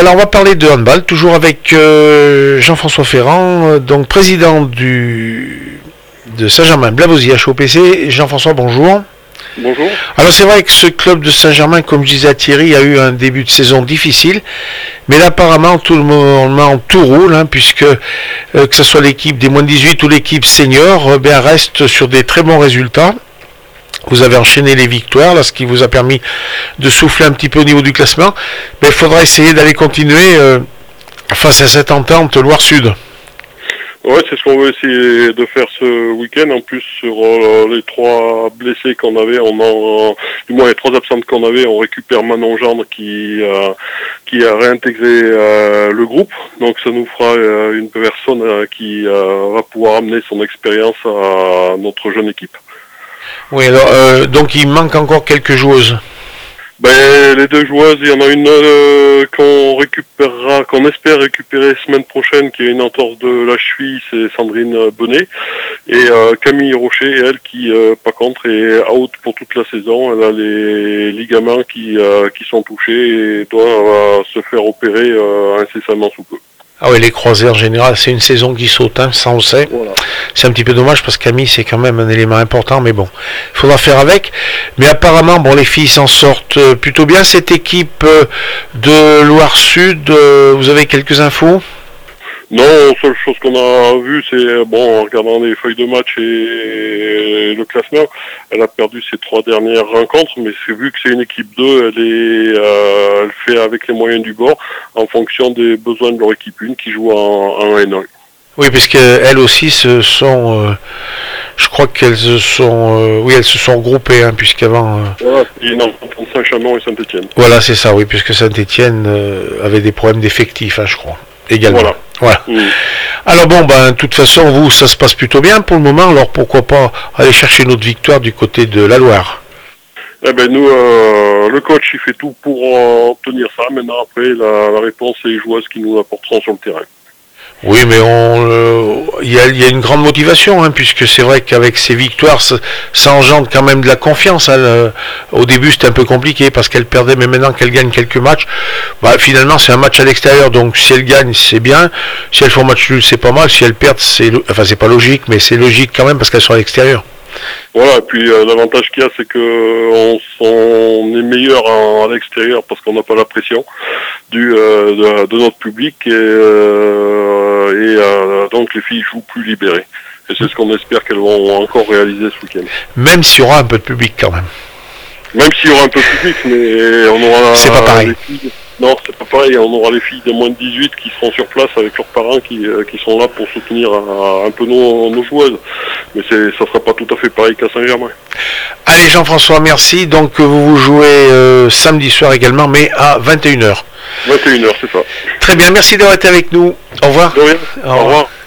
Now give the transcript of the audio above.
Alors on va parler de handball, toujours avec Jean-François Ferrand, donc président de Saint-Germain-Blavozy HOPC. Jean-François, bonjour. Bonjour. Alors c'est vrai que ce club de Saint-Germain, comme je disais à Thierry, a eu un début de saison difficile, mais là apparemment tout le monde tout roule, puisque que ce soit l'équipe des moins de 18 ou l'équipe senior, reste sur des très bons résultats. Vous avez enchaîné les victoires, là, ce qui vous a permis de souffler un petit peu au niveau du classement. Mais il faudra essayer d'aller continuer face à cette entente Loire-Sud. Ouais, c'est ce qu'on veut essayer de faire ce week-end. En plus, sur les 3 blessés qu'on avait, du moins les 3 absentes qu'on avait, on récupère Manon Gendre qui a réintégré le groupe. Donc ça nous fera une personne qui va pouvoir amener son expérience à notre jeune équipe. Oui, alors donc il manque encore quelques joueuses. Les 2 joueuses, il y en a une qu'on espère récupérer semaine prochaine, qui a une entorse de la cheville, c'est Sandrine Bonnet, et Camille Rocher, elle qui par contre est out pour toute la saison. Elle a les ligaments qui sont touchés et doit se faire opérer incessamment sous peu. Ah oui, les croisés en général, c'est une saison qui saute, ça on le sait. Voilà. C'est un petit peu dommage parce que Camille c'est quand même un élément important, mais bon, il faudra faire avec. Mais apparemment, les filles s'en sortent plutôt bien. Cette équipe de Loire-Sud, vous avez quelques infos ? Non, la seule chose qu'on a vue, c'est, en regardant les feuilles de match et le classement, elle a perdu ses 3 dernières rencontres, mais c'est vu que c'est une équipe 2, elle fait avec les moyens du bord, en fonction des besoins de leur équipe 1 qui joue en N1. Oui, parce qu'elles aussi se sont, je crois qu'elles se sont, elles se sont regroupées, puisqu'avant... Voilà, il y a une rencontre entre Saint-Chamond et Saint-Étienne. Voilà, c'est ça, oui, puisque Saint-Étienne avait des problèmes d'effectifs, je crois, également. Voilà. Alors de toute façon, vous, ça se passe plutôt bien pour le moment, alors pourquoi pas aller chercher notre victoire du côté de la Loire ? Nous, le coach, il fait tout pour obtenir ça. Maintenant, après, la réponse, c'est les joueuses qui nous apporteront sur le terrain. Oui, mais il y a une grande motivation, puisque c'est vrai qu'avec ces victoires, ça engendre quand même de la confiance. Au début, c'était un peu compliqué parce qu'elle perdait, mais maintenant qu'elle gagne quelques matchs, finalement, c'est un match à l'extérieur. Donc, si elle gagne, c'est bien. Si elles font match nul, c'est pas mal. Si elles perdent, c'est pas logique, mais c'est logique quand même parce qu'elles sont à l'extérieur. Voilà, et puis l'avantage qu'il y a, c'est que on est meilleur à l'extérieur parce qu'on n'a pas la pression de notre public et donc les filles jouent plus libérées. Et c'est ce qu'on espère qu'elles vont encore réaliser ce week-end. Même s'il y aura un peu de public quand même. Même s'il y aura un peu de public, mais on aura... C'est pas pareil. Non, c'est pas pareil. On aura les filles de moins de 18 qui seront sur place avec leurs parents qui sont là pour soutenir un peu nos joueuses. Mais ça sera pas tout à fait pareil qu'à Saint-Germain. Allez Jean-François, merci. Donc vous jouez samedi soir également, mais à 21h. 21h, c'est ça. Très bien, merci d'avoir été avec nous. Au revoir. De rien. Au revoir.